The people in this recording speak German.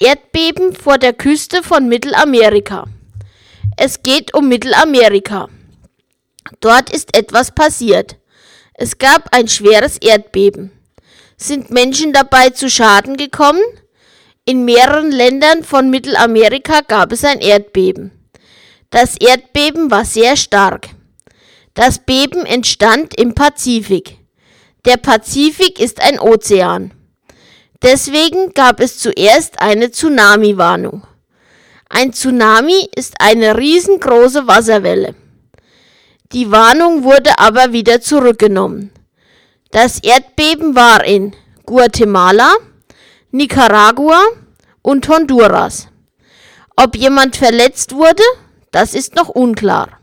Erdbeben vor der Küste von Mittelamerika. Es geht um Mittelamerika. Dort ist etwas passiert. Es gab ein schweres Erdbeben. Sind Menschen dabei zu Schaden gekommen? In mehreren Ländern von Mittelamerika gab es ein Erdbeben. Das Erdbeben war sehr stark. Das Beben entstand im Pazifik. Der Pazifik ist ein Ozean. Deswegen gab es zuerst eine Tsunami-Warnung. Ein Tsunami ist eine riesengroße Wasserwelle. Die Warnung wurde aber wieder zurückgenommen. Das Erdbeben war in Guatemala, Nicaragua und Honduras. Ob jemand verletzt wurde, das ist noch unklar.